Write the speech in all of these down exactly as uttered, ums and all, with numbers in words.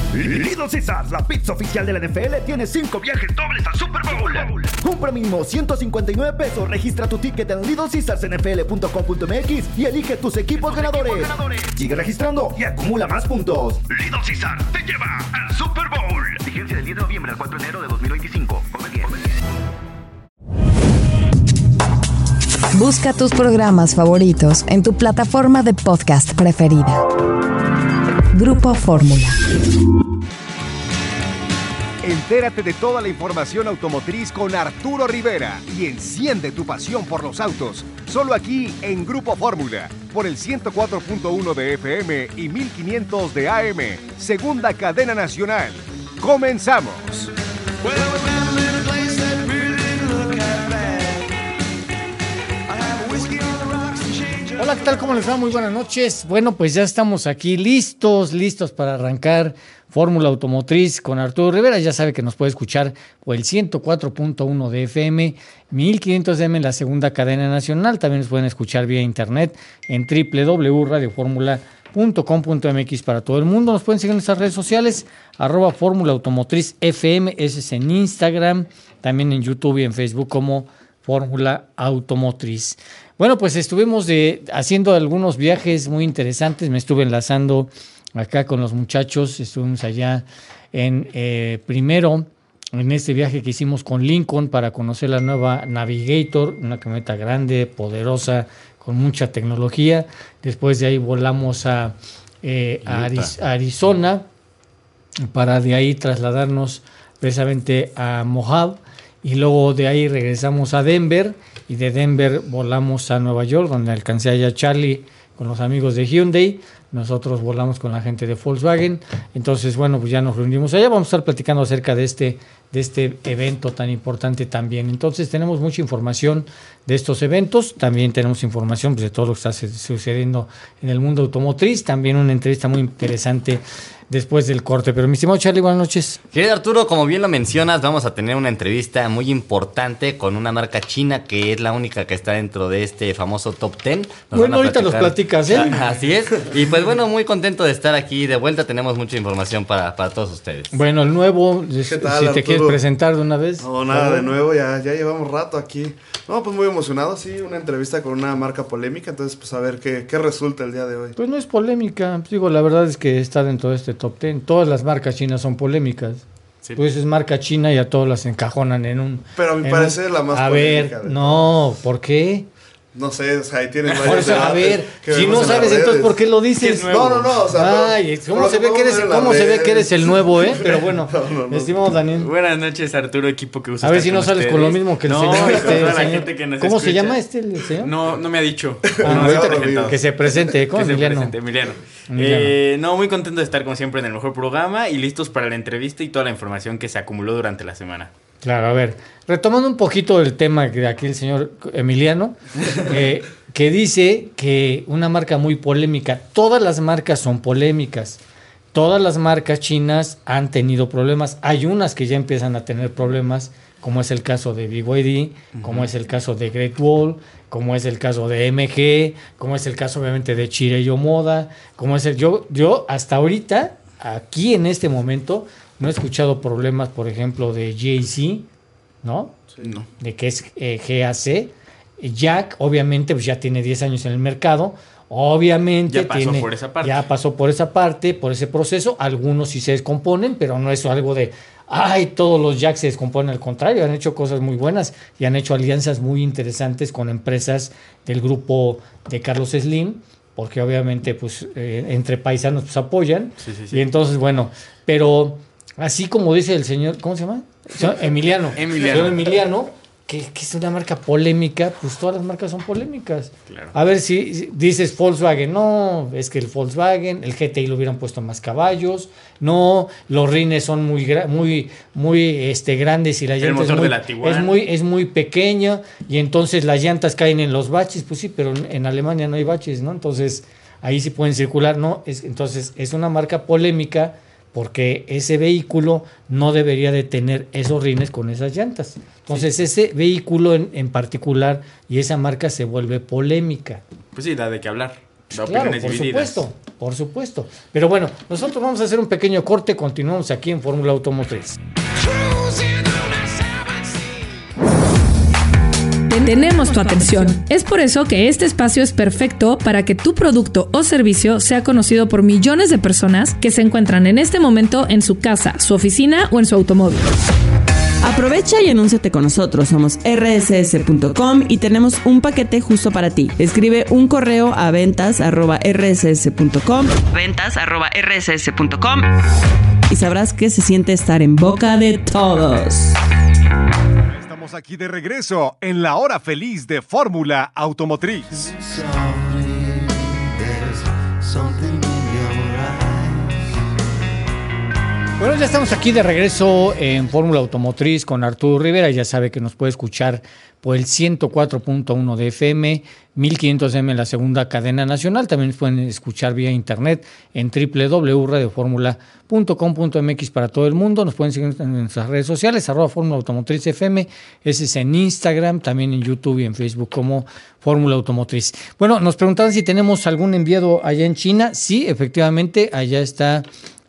Little Caesars, la pizza oficial de la N F L, tiene cinco viajes dobles al Super Bowl. Compra mínimo ciento cincuenta y nueve pesos, registra tu ticket en little caesars n f l punto com punto m x y elige tus equipos ganadores. ganadores. Sigue registrando y acumula más puntos. Little Caesars te lleva al Super Bowl. Vigencia del diez de noviembre al cuatro de enero de dos mil veinticinco. Come bien. Busca tus programas favoritos en tu plataforma de podcast preferida. Grupo Fórmula. Entérate de toda la información automotriz con Arturo Rivera y enciende tu pasión por los autos. Solo aquí en Grupo Fórmula, por el ciento cuatro punto uno de F M y mil quinientos de A M, segunda cadena nacional. ¡Comenzamos! Hola, ¿qué tal? ¿Cómo les va? Muy buenas noches. Bueno, pues ya estamos aquí listos, listos para arrancar Fórmula Automotriz con Arturo Rivera. Ya sabe que nos puede escuchar por el ciento cuatro punto uno de F M, mil quinientos de A M en la segunda cadena nacional. También nos pueden escuchar vía internet en doble u doble u doble u punto radio fórmula punto com punto m x para todo el mundo. Nos pueden seguir en nuestras redes sociales, arroba Fórmula Automotriz F M, ese es en Instagram, también en YouTube y en Facebook como Fórmula Automotriz. Bueno, pues estuvimos de, haciendo algunos viajes muy interesantes. Me estuve enlazando acá con los muchachos. Estuvimos allá en eh, primero en este viaje que hicimos con Lincoln para conocer la nueva Navigator, una camioneta grande, poderosa, con mucha tecnología. Después de ahí volamos a, eh, a, Ariz- a Arizona para de ahí trasladarnos precisamente a Mojave. Y luego de ahí regresamos a Denver y de Denver volamos a Nueva York, donde alcancé allá a Charlie con los amigos de Hyundai. Nosotros volamos con la gente de Volkswagen. Entonces, bueno, pues ya nos reunimos allá. Vamos a estar platicando acerca de este, de este evento tan importante también. Entonces, tenemos mucha información de estos eventos. También tenemos información pues, de todo lo que está sucediendo en el mundo automotriz. También una entrevista muy interesante después del corte. Pero mi estimado Charlie, buenas noches. Querido Arturo, como bien lo mencionas, vamos a tener una entrevista muy importante con una marca china que es la única que está dentro de este famoso top diez. Nos bueno, ahorita los platicas, ¿eh? Así es. Y pues bueno, muy contento de estar aquí de vuelta. Tenemos mucha información para, para todos ustedes. Bueno, el nuevo, ¿Qué si tal, te Arturo? quieres presentar de una vez. No, nada de nuevo, ya, ya llevamos rato aquí. No, pues muy emocionado, sí, una entrevista con una marca polémica, entonces pues a ver qué, qué resulta el día de hoy. Pues no es polémica, digo, la verdad es que está dentro de este top diez. Todas las marcas chinas son polémicas. Sí. Pues es marca china y a todas las encajonan en un... Pero a mi parecer es la más a polémica. A ver, no, ¿por qué? No sé, o sea, ahí tienes Por eso, a ver, si no sabes, entonces ¿por qué lo dices? No, no, no, o sea, Ay, pero, ¿cómo, se ve, que eres, ¿cómo se ve que eres el nuevo, eh? Pero bueno, no, no, no. Estimado Daniel. Buenas noches, Arturo, equipo que usa. A ver si no sales ustedes. Con lo mismo que el no, señor. Este, la señor. Gente que nos ¿Cómo escucha. se llama este el señor? No, no me ha dicho. Ah, no, ahorita no, que, no, que se presente, ¿cómo? Que Emiliano. se presente, Emiliano. Eh, no, muy contento de estar como siempre en el mejor programa y listos para la entrevista y toda la información que se acumuló durante la semana. Claro, a ver, retomando un poquito el tema de aquí el señor Emiliano, eh, que dice que una marca muy polémica, todas las marcas son polémicas, todas las marcas chinas han tenido problemas, hay unas que ya empiezan a tener problemas, como es el caso de B Y D, uh-huh. como es el caso de Great Wall, como es el caso de M G, como es el caso obviamente de Chireyo Moda, como es el, yo, yo hasta ahorita, aquí en este momento, no he escuchado problemas, por ejemplo, de J C, ¿no? Sí, no. De que es eh, G A C. Jack, obviamente, pues ya tiene diez años en el mercado. Obviamente ya pasó tiene, por esa parte. Ya pasó por esa parte, por ese proceso. Algunos sí se descomponen, pero no es algo de, ay, todos los Jack se descomponen. Al contrario, han hecho cosas muy buenas y han hecho alianzas muy interesantes con empresas del grupo de Carlos Slim, porque obviamente, pues, eh, entre paisanos, pues, apoyan. Sí, sí, sí. Y entonces, bueno, pero... Así como dice el señor, ¿cómo se llama? Emiliano. Emiliano. Señor Emiliano, que, que es una marca polémica, pues todas las marcas son polémicas. Claro. A ver si, si dices Volkswagen, no, es que el Volkswagen, el G T I lo hubieran puesto más caballos, no, los rines son muy muy muy este grandes y la llanta es muy, es muy es muy pequeña y entonces las llantas caen en los baches, pues sí, pero en Alemania no hay baches, ¿no? Entonces ahí sí pueden circular, no, es, entonces es una marca polémica. Porque ese vehículo no debería de tener esos rines con esas llantas. Entonces sí. ese vehículo en, en particular y esa marca se vuelve polémica. Pues sí, da de qué hablar. Claro, por supuesto, por supuesto. Pero bueno, nosotros vamos a hacer un pequeño corte, continuamos aquí en Fórmula Automotriz. Tenemos tu atención. Es por eso que este espacio es perfecto para que tu producto o servicio sea conocido por millones de personas que se encuentran en este momento en su casa, su oficina o en su automóvil. Aprovecha y anúnciate con nosotros. Somos erre ese ese punto com y tenemos un paquete justo para ti. Escribe un correo a ventas arroba erre ese ese punto com, ventas arroba erre ese ese punto com y sabrás que se siente estar en boca de todos. Estamos aquí de regreso en la hora feliz de Fórmula Automotriz. Bueno, ya estamos aquí de regreso en Fórmula Automotriz con Arturo Rivera. Ya sabe que nos puede escuchar por el ciento cuatro punto uno de F M, mil quinientos eme en la segunda cadena nacional. También nos pueden escuchar vía internet en doble u doble u doble u punto radio fórmula punto com punto eme equis para todo el mundo. Nos pueden seguir en nuestras redes sociales, arroba Fórmula Automotriz F M. Ese es en Instagram, también en YouTube y en Facebook como Fórmula Automotriz. Bueno, nos preguntaban si tenemos algún enviado allá en China. Sí, efectivamente, allá está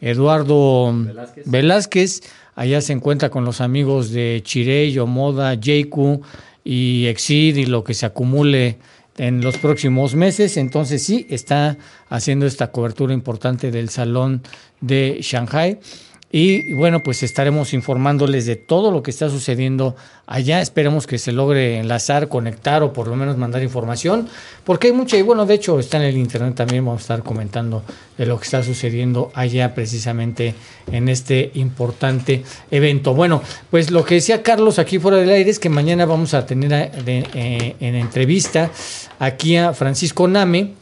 Eduardo Velázquez. Velázquez, allá se encuentra con los amigos de Chirey, Yomoda, Jeiku y Exid y lo que se acumule en los próximos meses. Entonces sí, está haciendo esta cobertura importante del Salón de Shanghai. Y bueno, pues estaremos informándoles de todo lo que está sucediendo allá. Esperemos que se logre enlazar, conectar o por lo menos mandar información, porque hay mucha, y bueno, de hecho está en el internet también, vamos a estar comentando de lo que está sucediendo allá precisamente en este importante evento. Bueno, pues lo que decía Carlos aquí fuera del aire es que mañana vamos a tener a, de, eh, en entrevista aquí a Francisco Name,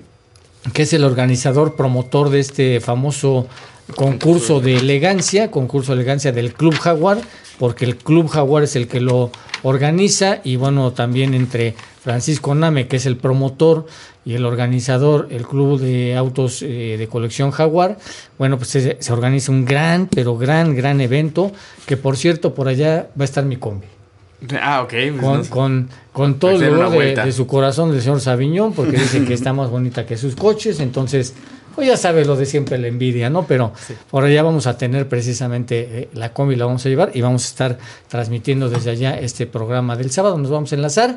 que es el organizador, promotor de este famoso concurso de elegancia, concurso de elegancia del Club Jaguar, porque el Club Jaguar es el que lo organiza, y bueno, también entre Francisco Name, que es el promotor, y el organizador, el Club de Autos eh, de Colección Jaguar, bueno, pues se, se organiza un gran, pero gran, gran evento, que por cierto, por allá va a estar mi combi. Ah, ok. Pues con, no sé. con, con todo el dolor de, de su corazón del señor Saviñón, porque dice que está más bonita que sus coches, entonces... Pues ya sabes lo de siempre, la envidia, ¿no? Pero sí, por allá vamos a tener precisamente eh, la combi, la vamos a llevar y vamos a estar transmitiendo desde allá este programa del sábado. Nos vamos a enlazar.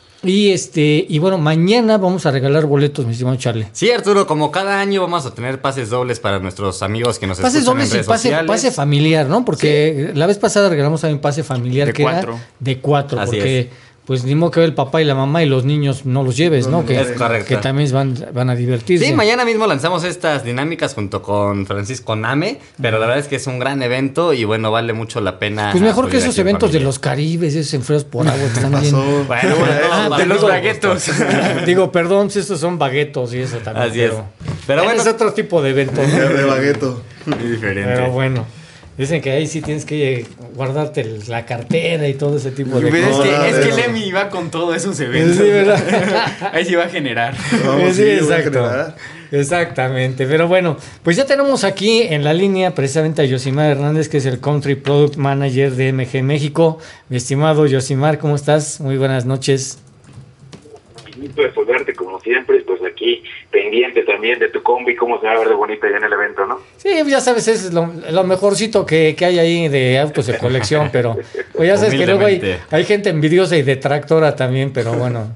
Y este y bueno, mañana vamos a regalar boletos, mi estimado Charlie. Sí, Arturo, como cada año vamos a tener pases dobles para nuestros amigos que nos pases escuchan en redes dobles y pase, sociales. pase familiar, ¿no? Porque sí, la vez pasada regalamos también pase familiar de que cuatro. era de cuatro, Así porque... es. Pues ni modo que el papá y la mamá y los niños no los lleves, ¿no? Que, es correcto. Que también van, van a divertirse. Sí, mañana mismo lanzamos estas dinámicas junto con Francisco Name, pero la verdad es que es un gran evento y bueno, vale mucho la pena. Pues mejor que esos aquí en eventos familia. de los Caribes, esos enfriados por agua que están bien. Bueno, bueno, Ah, no, de los digo, baguetos. Digo, perdón, si estos son baguetos y eso también. Así pero, es. Pero bueno, es otro tipo de evento, ¿no? De bagueto. Muy diferente. Pero bueno. Dicen que ahí sí tienes que guardarte el- la cartera y todo ese tipo de Pero es cosas. que, No, es no, que no. Lemmy iba con todos esos eventos. Sí, ¿verdad? Ahí sí va a generar. Vamos, Sí, sí, voy a exacto. generar. Exactamente. Pero bueno, pues ya tenemos aquí en la línea precisamente a Yosimar Hernández, que es el Country Product Manager de M G México. Mi estimado Yosimar, ¿cómo estás? Muy buenas noches. Pues saludarte como siempre, pues aquí pendiente también de tu combi, cómo se va a ver de bonita ya en el evento, ¿no? Sí, ya sabes, es lo, lo mejorcito que, que hay ahí de autos de colección, pero pues ya sabes que luego hay, Humildemente. hay gente envidiosa y detractora también, pero bueno.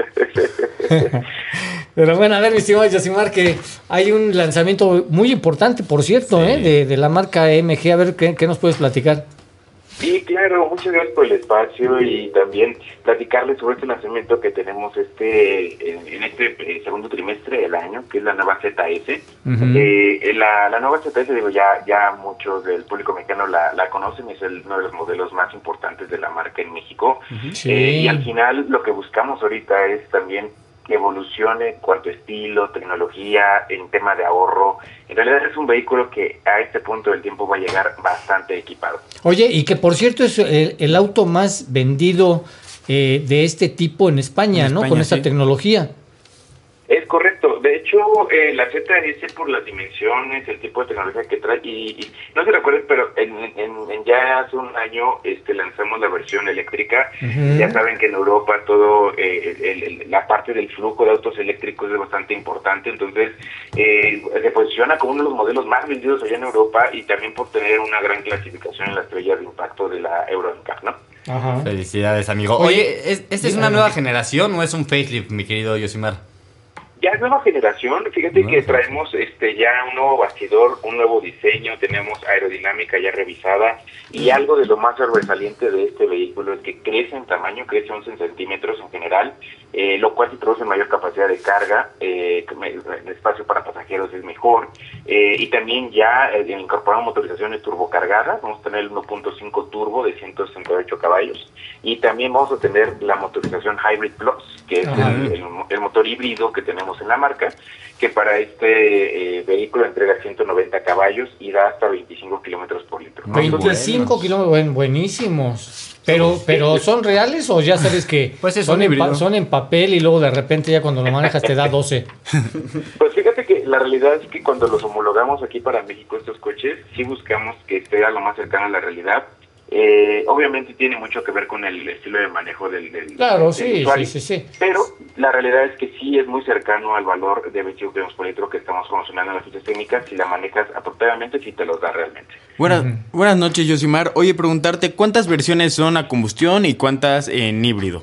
Pero bueno, a ver, mi estimado Yosimar, que hay un lanzamiento muy importante, por cierto, Sí. ¿eh? de, de la marca M G. A ver, ¿qué, qué nos puedes platicar? Sí, claro, muchas gracias por el espacio y también platicarles sobre este lanzamiento que tenemos este en, en este eh, segundo trimestre del año, que es la nueva Z S. Ujú. Eh, la, la nueva Z S, digo, ya ya muchos del público mexicano la, la conocen, es el, uno de los modelos más importantes de la marca en México. Sí. Eh, y al final lo que buscamos ahorita es también que evolucione en cuanto a estilo, tecnología, en tema de ahorro. En realidad es un vehículo que a este punto del tiempo va a llegar bastante equipado. Oye, y que por cierto es el, el auto más vendido eh, de este tipo en España, En ¿no? España, Con esta sí. tecnología. Es correcto. No, de hecho, eh, la Z S por las dimensiones, el tipo de tecnología que trae, y, y no se recuerden, pero en, en, en ya hace un año este, lanzamos la versión eléctrica. Uh-huh. Ya saben que en Europa todo eh, el, el, la parte del flujo de autos eléctricos es bastante importante, entonces eh, se posiciona como uno de los modelos más vendidos allá en Europa y también por tener una gran clasificación en la estrella de impacto de la Euro N C A P, ¿no? Ajá. Felicidades, amigo. Oye, Oye ¿es, ¿esta es una nueva generación o es un facelift, mi querido Yosimar? Ya es nueva generación, fíjate no, que traemos este ya un nuevo bastidor, un nuevo diseño, tenemos aerodinámica ya revisada y algo de lo más sobresaliente de este vehículo es que crece en tamaño, crece once centímetros en general, eh, lo cual se produce mayor capacidad de carga, eh, el espacio para pasajeros es mejor, eh, y también ya eh, incorporamos motorizaciones turbocargadas, vamos a tener el uno punto cinco turbo de ciento sesenta y ocho caballos y también vamos a tener la motorización Hybrid Plus, que es el, el, el motor híbrido que tenemos en la marca, que para este eh, vehículo entrega ciento noventa caballos y da hasta veinticinco kilómetros por litro. veinticinco kilómetros, buen, buenísimos. Pero, pero ¿son reales o ya sabes que pues son, en pa- son en papel y luego de repente ya cuando lo manejas te da doce? Pues fíjate que la realidad es que cuando los homologamos aquí para México estos coches, sí buscamos que esté a lo más cercano a la realidad. Eh, obviamente tiene mucho que ver con el estilo de manejo del, del, claro, del sí, usuario, sí, sí, sí. Pero la realidad es que sí es muy cercano al valor de veinticinco kilómetros por litro que estamos promocionando en las fichas técnicas. Si la manejas apropiadamente, sí te los da realmente. Buenas, uh-huh. buenas noches, Yosimar. Oye, preguntarte, ¿cuántas versiones son a combustión y cuántas en híbrido?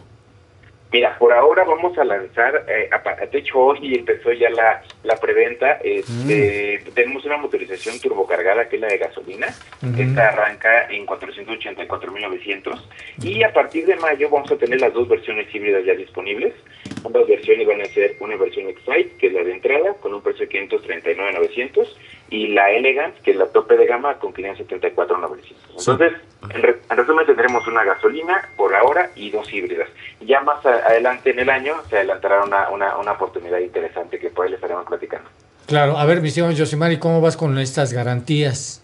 Mira, por ahora vamos a lanzar, eh, de hecho hoy empezó ya la, la preventa, este, mm. tenemos una motorización turbocargada que es la de gasolina, mm. esta arranca en cuatrocientos ochenta y cuatro mil novecientos y a partir de mayo vamos a tener las dos versiones híbridas ya disponibles. Ambas versiones van a ser una versión Excite, que es la de entrada, con un precio de quinientos treinta y nueve mil novecientos y la Elegance, que es la tope de gama, con quinientos setenta y cuatro mil novecientos. Entonces, en, re, en resumen, tendremos una gasolina por ahora y dos híbridas. Ya más a, adelante en el año se adelantará una, una, una oportunidad interesante que por ahí les estaremos platicando. Claro, a ver, mi señor Yosimar, ¿y cómo vas con estas garantías?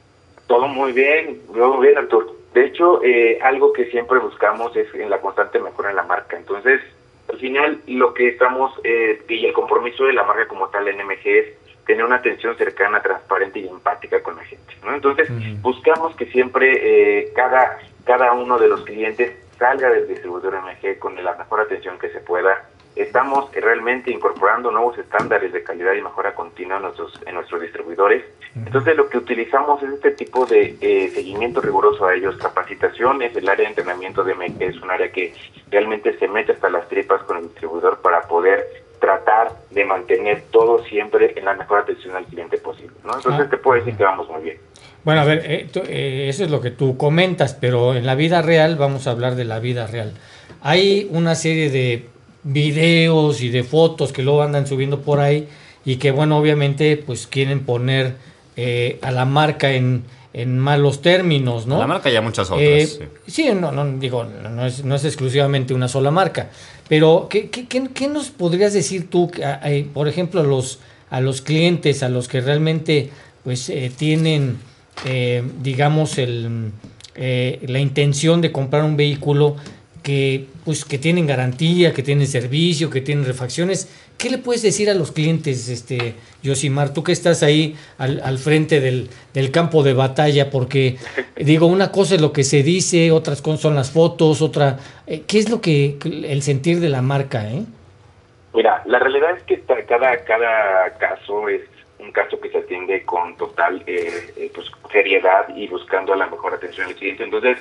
Todo muy bien, todo muy bien, Artur. De hecho, eh, algo que siempre buscamos es en la constante mejora en la marca. Entonces, al final, lo que estamos, eh, y el compromiso de la marca como tal en M G es tener una atención cercana, transparente y empática con la gente, ¿no? Entonces, uh-huh. buscamos que siempre eh, cada, cada uno de los clientes salga del distribuidor M G con la mejor atención que se pueda. Estamos realmente incorporando nuevos estándares de calidad y mejora continua en nuestros, en nuestros distribuidores. Entonces, lo que utilizamos es este tipo de eh, seguimiento riguroso a ellos, capacitaciones. El área de entrenamiento de M G es un área que realmente se mete hasta las tripas con el distribuidor para poder tratar de mantener todo siempre en la mejor atención al cliente posible, ¿no? Entonces, ah, te puedo decir que vamos muy bien. Bueno, a ver, eh, tú, eh, eso es lo que tú comentas, pero en la vida real, vamos a hablar de la vida real. Hay una serie de videos y de fotos que luego andan subiendo por ahí y que, bueno, obviamente, pues quieren poner eh, a la marca en, en malos términos, ¿no? A la marca y a muchas otras. Eh, sí, sí no, no, digo, no es, no es exclusivamente una sola marca, pero ¿qué, qué, qué, qué nos podrías decir tú, a, a, por ejemplo, a los, a los clientes, a los que realmente pues eh, tienen... Eh, digamos el eh, la intención de comprar un vehículo que pues que tienen garantía, que tienen servicio, que tienen refacciones? ¿Qué le puedes decir a los clientes, este Yosimar, tú que estás ahí al, al frente del, del campo de batalla? Porque digo, una cosa es lo que se dice, otras cosas son las fotos, otra eh, ¿qué es lo que el sentir de la marca, eh? Mira, la realidad es que cada cada caso es un caso que se atiende con total eh, eh, pues seriedad y buscando la mejor atención al cliente. Entonces,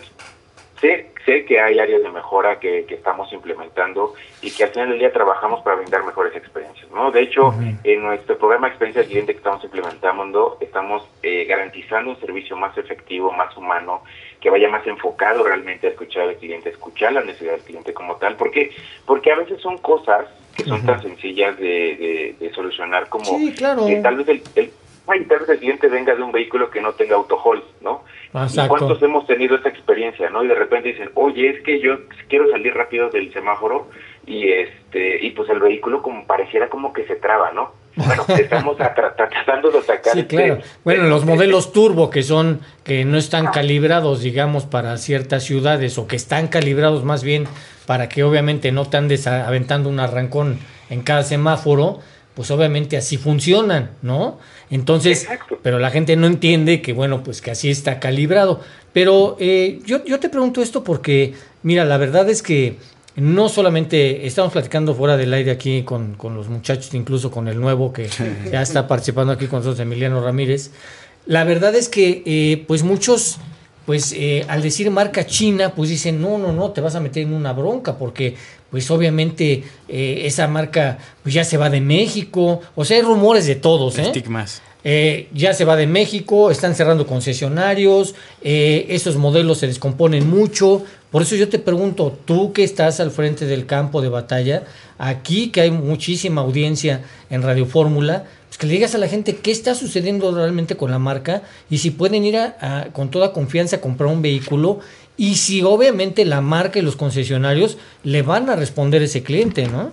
sé sé que hay áreas de mejora que, que estamos implementando y que al final del día trabajamos para brindar mejores experiencias, ¿no? De hecho, uh-huh. en nuestro programa Experiencia del Cliente que estamos implementando, estamos eh, garantizando un servicio más efectivo, más humano, que vaya más enfocado realmente a escuchar al cliente, a escuchar la necesidad del cliente como tal. ¿Por qué? Porque a veces son cosas que son uh-huh. tan sencillas de, de, de solucionar como sí, claro. que tal vez el, el ay, tal vez el cliente venga de un vehículo que no tenga auto-hold, ¿no? Exacto. ¿Y cuántos hemos tenido esta experiencia, no? Y de repente dicen, oye, es que yo quiero salir rápido del semáforo y este y pues el vehículo como pareciera como que se traba, ¿no? Bueno, estamos tra- tratando de sacar... Sí, claro. Este, bueno, este, los modelos turbo que son, que no están calibrados, digamos, para ciertas ciudades, o que están calibrados más bien para que obviamente no te andes aventando un arrancón en cada semáforo, pues obviamente así funcionan, ¿no? Entonces, Exacto. pero la gente no entiende que, bueno, pues que así está calibrado. Pero eh, yo, yo te pregunto esto porque, mira, la verdad es que no solamente estamos platicando fuera del aire aquí con, con los muchachos, incluso con el nuevo que ya está participando aquí con nosotros, Emiliano Ramírez. La verdad es que, eh, pues muchos... pues eh, al decir marca china, pues dicen, no, no, no, te vas a meter en una bronca, porque pues obviamente eh, esa marca pues ya se va de México, o sea, hay rumores de todos, ¿eh? Estigmas. Eh, ya se va de México, están cerrando concesionarios, eh, esos modelos se descomponen mucho, por eso yo te pregunto, tú que estás al frente del campo de batalla, aquí que hay muchísima audiencia en Radio Fórmula, pues que le digas a la gente qué está sucediendo realmente con la marca y si pueden ir a, a, con toda confianza a comprar un vehículo y si obviamente la marca y los concesionarios le van a responder a ese cliente, ¿no?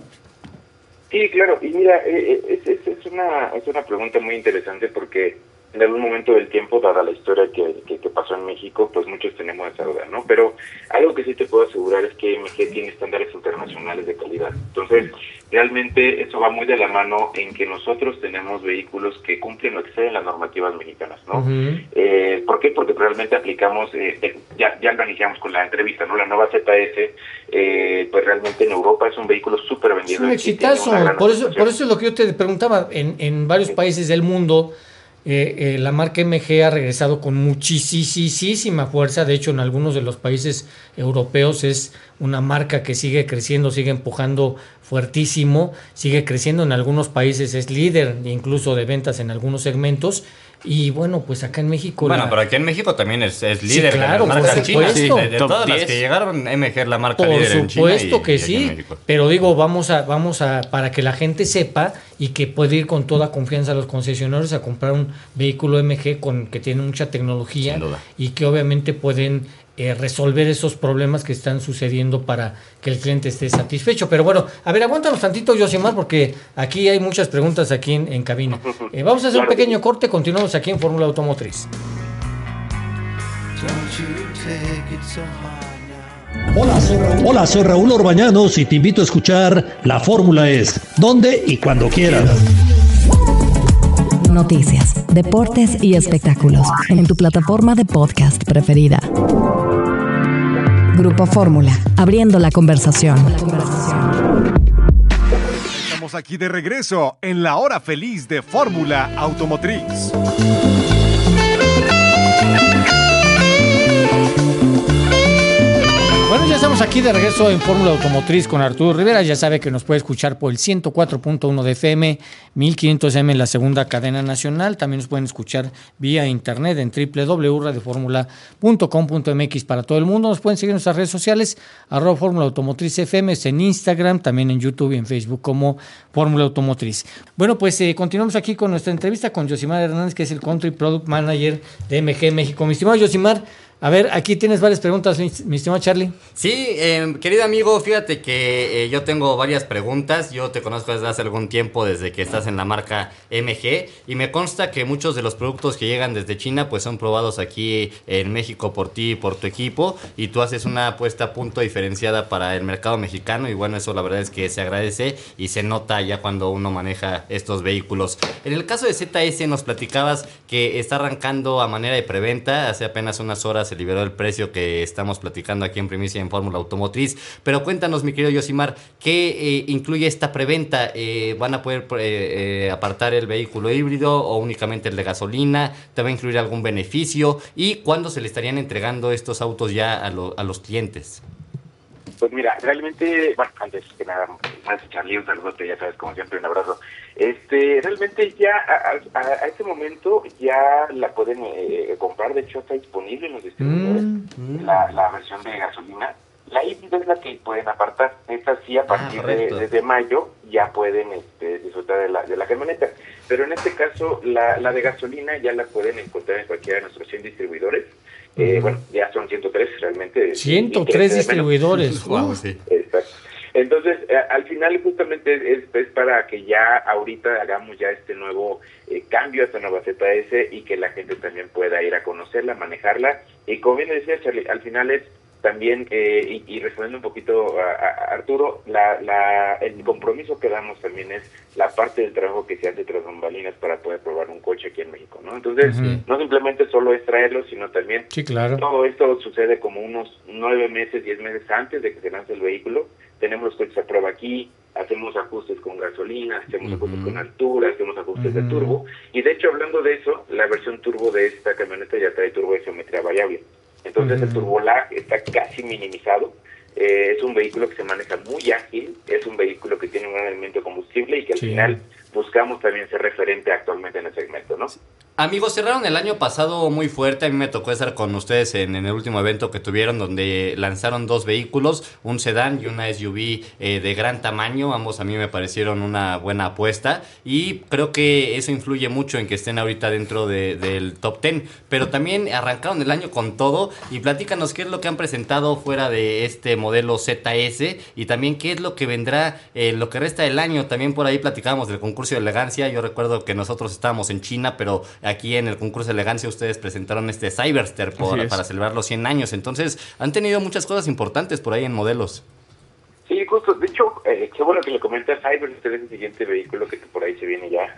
Sí, claro, y mira, eh, es, es, es, una, es una pregunta muy interesante porque en algún momento del tiempo, dada la historia que, que, que pasó en México, pues muchos tenemos esa duda, ¿no? Pero algo que sí te puedo asegurar es que M G tiene estándares internacionales de calidad. Entonces, realmente eso va muy de la mano en que nosotros tenemos vehículos que cumplen o exceden las normativas mexicanas, ¿no? Uh-huh. Eh, ¿Por qué? Porque realmente aplicamos, eh, ya, ya lo iniciamos con la entrevista, ¿no? La nueva Z S, eh, pues realmente en Europa es un vehículo súper vendido. Es un exitazo, por eso, por eso es lo que yo te preguntaba, en, en varios sí. países del mundo, Eh, eh, la marca M G ha regresado con muchísima fuerza. De hecho, en algunos de los países europeos es una marca que sigue creciendo, sigue empujando fuertísimo, sigue creciendo. En algunos países es líder incluso de ventas en algunos segmentos. Y bueno, pues acá en México... Bueno, la... pero aquí en México también es, es líder sí, claro, de las marcas chinas. Sí, de, de todas diez. Las que llegaron, M G es la marca por líder en China. Por supuesto que y sí, pero digo, vamos a, vamos a, para que la gente sepa y que puede ir con toda confianza a los concesionarios a comprar un vehículo M G con que tiene mucha tecnología y que obviamente pueden eh, resolver esos problemas que están sucediendo para que el cliente esté satisfecho. Pero bueno, a ver, aguántanos tantito, Yosimar, porque aquí hay muchas preguntas aquí en, en cabina. Eh, vamos a hacer un pequeño corte, continuamos aquí en Fórmula Automotriz. Hola soy, Raúl. Hola, soy Raúl Orbañanos y te invito a escuchar La Fórmula Es, donde y cuando quieras. Noticias, deportes y espectáculos en tu plataforma de podcast preferida. Grupo Fórmula, abriendo la conversación. Estamos aquí de regreso en la hora feliz de Fórmula Automotriz. Bueno, ya estamos aquí de regreso en Fórmula Automotriz con Arturo Rivera. Ya sabe que nos puede escuchar por el ciento cuatro punto uno de F M, mil quinientos M en la segunda cadena nacional. También nos pueden escuchar vía internet en doble u doble u doble u punto radio fórmula punto com punto m x para todo el mundo. Nos pueden seguir en nuestras redes sociales, arroba Fórmula Automotriz F M, en Instagram, también en YouTube y en Facebook como Fórmula Automotriz. Bueno, pues eh, continuamos aquí con nuestra entrevista con Yosimar Hernández, que es el Country Product Manager de M G México. Mi estimado Yosimar, a ver, aquí tienes varias preguntas, mi, mi estimado Charlie. Sí, eh, querido amigo, fíjate que eh, yo tengo varias preguntas. Yo te conozco desde hace algún tiempo, desde que estás en la marca M G, y me consta que muchos de los productos que llegan desde China pues son probados aquí en México por ti y por tu equipo, y tú haces una puesta a punto diferenciada para el mercado mexicano, y bueno, eso la verdad es que se agradece y se nota ya cuando uno maneja estos vehículos. En el caso de Z S nos platicabas que está arrancando a manera de preventa. Hace apenas unas horas se liberó el precio que estamos platicando aquí en primicia en Fórmula Automotriz, pero cuéntanos, mi querido Yosimar, ¿qué eh, incluye esta preventa? Eh, ¿Van a poder eh, eh, apartar el vehículo híbrido o únicamente el de gasolina? ¿Te va a incluir algún beneficio? ¿Y cuándo se le estarían entregando estos autos ya a, lo, a los clientes? Pues mira, realmente, bueno, antes que nada, más Charlie, un saludote, ya sabes, como siempre, un abrazo. Este, realmente ya a, a, a este momento ya la pueden eh, comprar, de hecho está disponible en los distribuidores, mm. la, la versión de gasolina. La híbrida es la que pueden apartar. Esta sí, a partir ah, de desde mayo ya pueden este, disfrutar de la, de la camioneta. Pero en este caso, la, la de gasolina ya la pueden encontrar en cualquiera de nuestros cien distribuidores. Eh, uh-huh. Bueno, ya son ciento tres realmente. ciento tres distribuidores. Wow, sí. Exacto. Entonces, eh, al final justamente es, es para que ya ahorita hagamos ya este nuevo eh, cambio a esta nueva Z S y que la gente también pueda ir a conocerla, manejarla. Y como bien decía Charlie, al final es también, eh, y, y respondiendo un poquito a, a Arturo, la, la, el compromiso que damos también es la parte del trabajo que se hace tras bambalinas para poder probar un coche aquí en México, ¿no? Entonces, uh-huh. no simplemente solo es traerlo, sino también sí, claro. todo esto sucede como unos nueve meses, diez meses antes de que se lance el vehículo. Tenemos los coches a prueba aquí, hacemos ajustes con gasolina, hacemos uh-huh. ajustes con altura, hacemos ajustes uh-huh. de turbo. Y de hecho, hablando de eso, la versión turbo de esta camioneta ya trae turbo de geometría variable. Entonces uh-huh. el turbolag está casi minimizado. Eh, es un vehículo que se maneja muy ágil, es un vehículo que tiene un gran elemento de combustible y que al sí. final buscamos también ser referente actualmente en el segmento, ¿no? Amigos, cerraron el año pasado muy fuerte. A mí me tocó estar con ustedes en, en el último evento que tuvieron, donde lanzaron dos vehículos, un sedán y una S U V eh, de gran tamaño. Ambos a mí me parecieron una buena apuesta y creo que eso influye mucho en que estén ahorita dentro de, del top diez. Pero también arrancaron el año con todo y platícanos qué es lo que han presentado fuera de este modelo Z S y también qué es lo que vendrá en eh, lo que resta del año. También por ahí platicábamos del concurso de elegancia. Yo recuerdo que nosotros estábamos en China, pero aquí en el concurso de elegancia ustedes presentaron este Cyberster por, para celebrar los cien años. Entonces, han tenido muchas cosas importantes por ahí en modelos. Sí, justo. De hecho, eh, qué bueno que le comentas. Cyberster es el siguiente vehículo que por ahí se viene ya.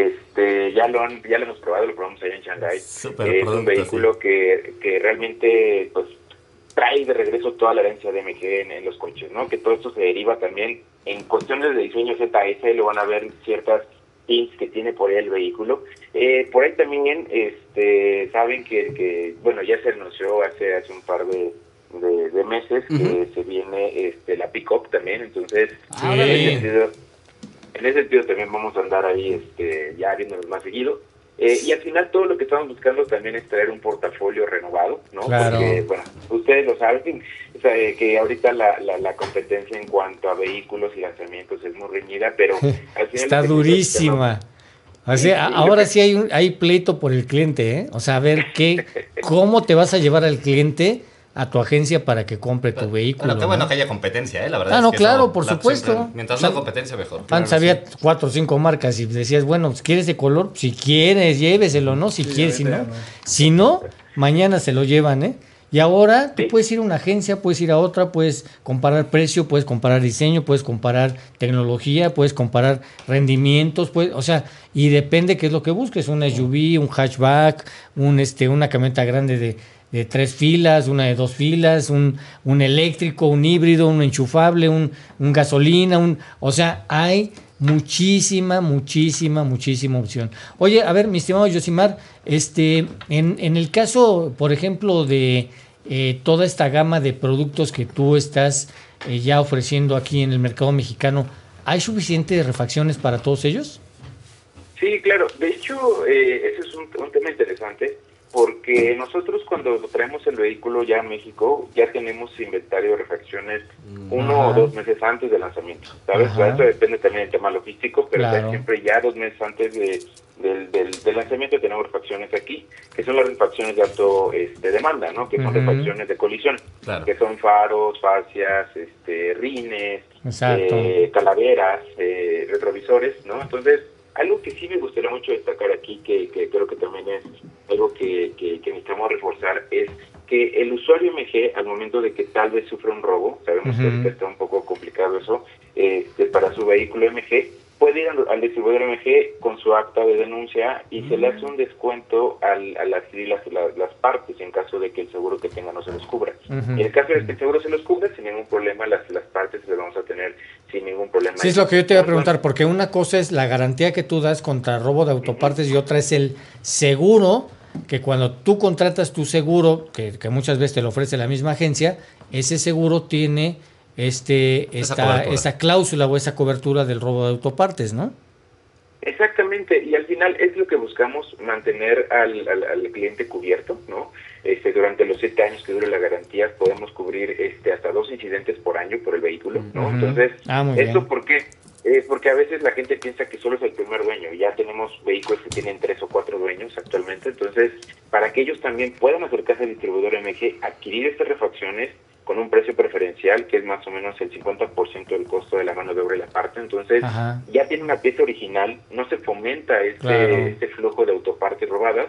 Este, ya lo han, ya lo hemos probado, lo probamos allá en Shanghái. Super eh, producto, es un vehículo sí. que, que realmente, pues, trae de regreso toda la herencia de M G en, en los coches, ¿no? Que todo esto se deriva también en cuestiones de diseño Z S, lo van a ver ciertas pins que tiene por ahí el vehículo. Eh, por ahí también este saben que, que bueno, ya se anunció hace hace un par de, de, de meses uh-huh. que se viene este la pick-up también, entonces ah, en, ese sentido, en ese sentido también vamos a andar ahí este ya viéndonos más seguido. Eh, y al final todo lo que estamos buscando también es traer un portafolio renovado, ¿no? Claro. Porque, bueno, ustedes lo saben, o sea, eh, que ahorita la, la, la competencia en cuanto a vehículos y lanzamientos es muy reñida, pero al final... Está durísima. O sea, sí, ahora sí hay un, hay pleito por el cliente, ¿eh? O sea, a ver qué, cómo te vas a llevar al cliente a tu agencia para que compre tu vehículo. Bueno, qué bueno ¿no? que haya competencia, ¿eh? La verdad. Ah, es no, que claro, eso, por la, supuesto. Siempre, mientras o sea, no competencia, mejor. Antes claro, había sí. cuatro o cinco marcas y decías, bueno, ¿quieres de color? Si quieres, lléveselo, ¿no? Si sí, quieres, si no. no. Si no, mañana se lo llevan, ¿eh? Y ahora tú puedes ir a una agencia, puedes ir a otra, puedes comparar precio, puedes comparar diseño, puedes comparar tecnología, puedes comparar rendimientos, puedes, o sea, y depende qué es lo que busques, una S U V, un hatchback, un este, una camioneta grande de, de tres filas, una de dos filas, un, un eléctrico, un híbrido, un enchufable, un, un gasolina, un, o sea, hay muchísima, muchísima, muchísima opción. Oye, a ver, mi estimado Yosimar, este, en, en el caso, por ejemplo, de eh, toda esta gama de productos que tú estás eh, ya ofreciendo aquí en el mercado mexicano, ¿hay suficientes refacciones para todos ellos? Sí, claro. De hecho, eh, ese es un, un tema interesante, porque nosotros cuando traemos el vehículo ya a México, ya tenemos inventario de refacciones uno Ajá. o dos meses antes del lanzamiento, ¿sabes? O sea, eso depende también del tema logístico, pero claro. o sea, siempre ya dos meses antes de, del, del, del lanzamiento tenemos refacciones aquí, que son las refacciones de alto este, demanda, ¿no? Que son uh-huh. refacciones de colisión, claro. que son faros, fascias, este, rines, eh, calaveras, eh, retrovisores, ¿no? Entonces, algo que sí me gustaría mucho destacar aquí, que, que creo que también es algo que, que, que necesitamos reforzar, es que el usuario M G, al momento de que tal vez sufra un robo, sabemos uh-huh. que ahorita está un poco complicado eso, este, para su vehículo M G, puede ir al, al distribuidor M G con su acta de denuncia y uh-huh. se le hace un descuento al, al adquirir las, las, las partes en caso de que el seguro que tenga no se los cubra. Uh-huh. En el caso de que el seguro se los cubra, sin ningún problema, las, las partes las vamos a tener sin ningún problema. Sí, es lo que yo te iba a preguntar, porque una cosa es la garantía que tú das contra robo de autopartes uh-huh. y otra es el seguro, que cuando tú contratas tu seguro, que, que muchas veces te lo ofrece la misma agencia, ese seguro tiene este esta, esa, esa cláusula o esa cobertura del robo de autopartes, ¿no? Exactamente, y al final es lo que buscamos, mantener al, al, al cliente cubierto, ¿no? Este, durante los siete años que dure la garantía podemos cubrir este hasta dos incidentes por año por el vehículo, ¿no? Uh-huh. Entonces, ah, ¿eso por qué? Eh, porque a veces la gente piensa que solo es el primer dueño, ya tenemos vehículos que tienen tres o cuatro dueños actualmente, entonces, para que ellos también puedan acercarse al distribuidor M G, adquirir estas refacciones con un precio preferencial que es más o menos el cincuenta por ciento del costo de la mano de obra y la parte, entonces Ajá. ya tiene una pieza original, no se fomenta este, claro. este flujo de autopartes robadas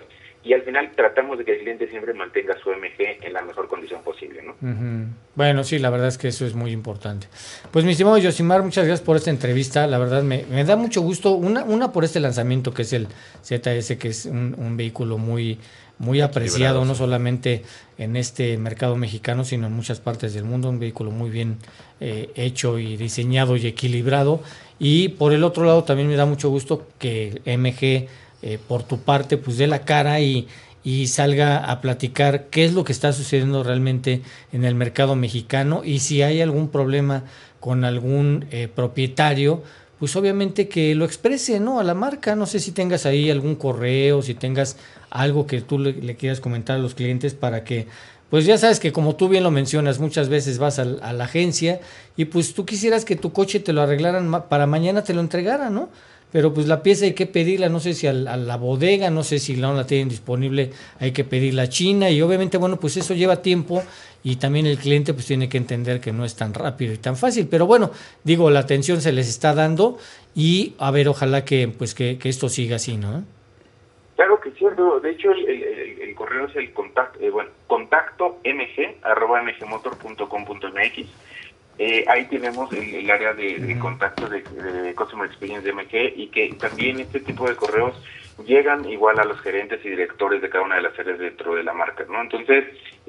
y al final tratamos de que el cliente siempre mantenga su M G en la mejor condición posible, ¿no? Uh-huh. Bueno, sí, la verdad es que eso es muy importante. Pues mi estimado Yosimar, muchas gracias por esta entrevista, la verdad me, me da mucho gusto, una, una por este lanzamiento que es el Z S, que es un, un vehículo muy, muy apreciado, Librados. No solamente en este mercado mexicano, sino en muchas partes del mundo, un vehículo muy bien eh, hecho y diseñado y equilibrado, y por el otro lado también me da mucho gusto que M G, eh, por tu parte, pues dé la cara y y salga a platicar qué es lo que está sucediendo realmente en el mercado mexicano y si hay algún problema con algún eh, propietario, pues obviamente que lo exprese, ¿no?, a la marca. No sé si tengas ahí algún correo, si tengas algo que tú le, le quieras comentar a los clientes para que, pues ya sabes que como tú bien lo mencionas, muchas veces vas a, a la agencia y pues tú quisieras que tu coche te lo arreglaran ma- para mañana te lo entregaran, ¿no? Pero pues la pieza hay que pedirla, no sé si a, a la bodega, no sé si no la tienen disponible, hay que pedirla a China y obviamente, bueno, pues eso lleva tiempo y también el cliente pues tiene que entender que no es tan rápido y tan fácil. Pero bueno, digo, la atención se les está dando y a ver, ojalá que pues que, que esto siga así, ¿no? Claro que sí, de hecho el, el, el correo es el contacto, eh, bueno, contacto mg arroba mgmotor punto com punto mx. Eh, ahí tenemos el, el área de, de contacto de, de Customer Experience de M G y que también este tipo de correos llegan igual a los gerentes y directores de cada una de las áreas dentro de la marca, ¿no? Entonces,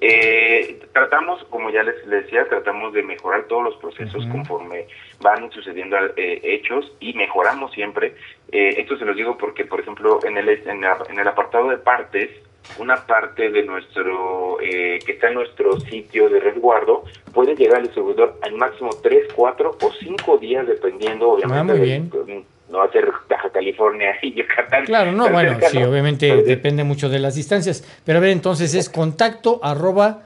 eh, tratamos, como ya les, les decía, tratamos de mejorar todos los procesos uh-huh. conforme van sucediendo eh, hechos y mejoramos siempre. Eh, esto se los digo porque, por ejemplo, en el, en, la, en el apartado de partes, una parte de nuestro eh, que está en nuestro sitio de resguardo puede llegar al distribuidor al máximo tres, cuatro o cinco días dependiendo obviamente ah, muy bien. de, no va a ser Baja California y Yucatán. Claro, no, bueno, cerca, sí, ¿no? Obviamente Entonces, depende mucho de las distancias, pero a ver, entonces es contacto arroba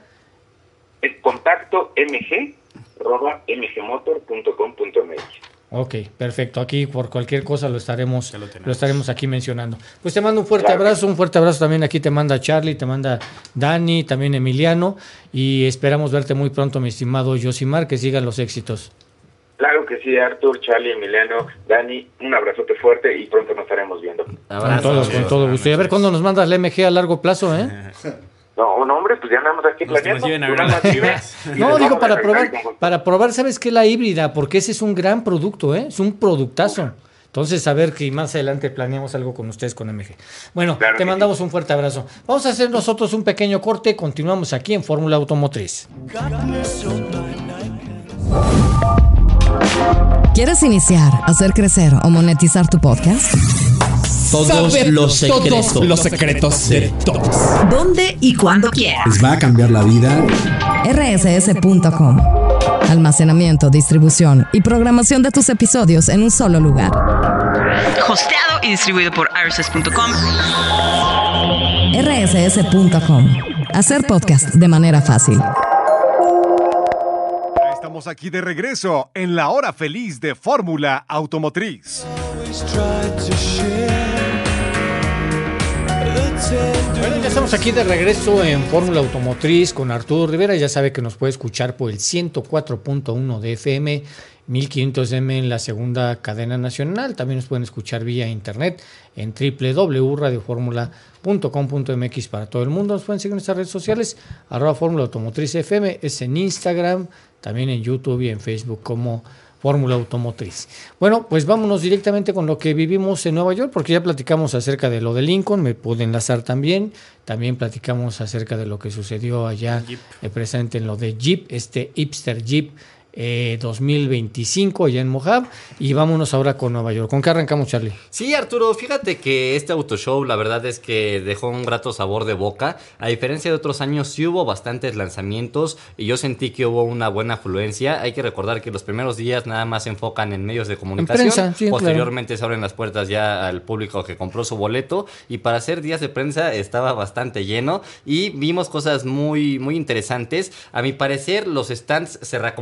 es contacto mg arroba mgmotor punto com punto mx. Ok, perfecto. Aquí por cualquier cosa lo estaremos lo, lo estaremos aquí mencionando. Pues te mando un fuerte claro. abrazo, un fuerte abrazo también aquí te manda Charlie, te manda Dani, también Emiliano y esperamos verte muy pronto, mi estimado Yosimar, que sigan los éxitos. Claro que sí, Artur, Charlie, Emiliano, Dani, un abrazote fuerte y pronto nos estaremos viendo. Con todos, con todo gusto. Y a ver cuándo nos mandas la M G a largo plazo, ¿eh? No, no, hombre, pues ya andamos aquí planeando. No, digo, para probar, para probar, ¿sabes qué? La híbrida, porque ese es un gran producto, ¿eh? Es un productazo. Entonces, a ver que más adelante planeamos algo con ustedes con M G. Bueno, claro te mandamos sí. un fuerte abrazo. Vamos a hacer nosotros un pequeño corte. Continuamos aquí en Fórmula Automotriz. ¿Quieres iniciar, hacer crecer o monetizar tu podcast? Todos Saber los secretos. Todos los secretos de todos. ¿Dónde y cuándo quieras? Les va a cambiar la vida. R S S punto com. Almacenamiento, distribución y programación de tus episodios en un solo lugar. Hosteado y distribuido por R S S punto com. R S S punto com. Hacer podcast de manera fácil. Estamos aquí de regreso en la hora feliz de Fórmula Automotriz. Bueno, ya estamos aquí de regreso en Fórmula Automotriz con Arturo Rivera. Ya sabe que nos puede escuchar por el ciento cuatro punto uno de F M, mil quinientos M en la segunda cadena nacional. También nos pueden escuchar vía internet en doble u doble u doble u punto radio fórmula punto com punto m x para todo el mundo. Nos pueden seguir en nuestras redes sociales, arroba Fórmula Automotriz F M, es en Instagram, también en YouTube y en Facebook como Fórmula Automotriz. Bueno, pues vámonos directamente con lo que vivimos en Nueva York, porque ya platicamos acerca de lo de Lincoln, me pude enlazar también. También platicamos acerca de lo que sucedió allá eh, presente en lo de Jeep, este hipster Jeep eh, dos mil veinticinco allá en Mojave. Y vámonos ahora con Nueva York. ¿Con qué arrancamos, Charlie? Sí, Arturo, fíjate que este Auto Show la verdad es que dejó un grato sabor de boca. A diferencia de otros años, sí hubo bastantes lanzamientos y yo sentí que hubo una buena afluencia. Hay que recordar que los primeros días nada más se enfocan en medios de comunicación. En prensa, sí, Posteriormente claro. se abren las puertas ya al público que compró su boleto. Y para hacer días de prensa estaba bastante lleno y vimos cosas muy, muy interesantes. A mi parecer, los stands se reacomodan cada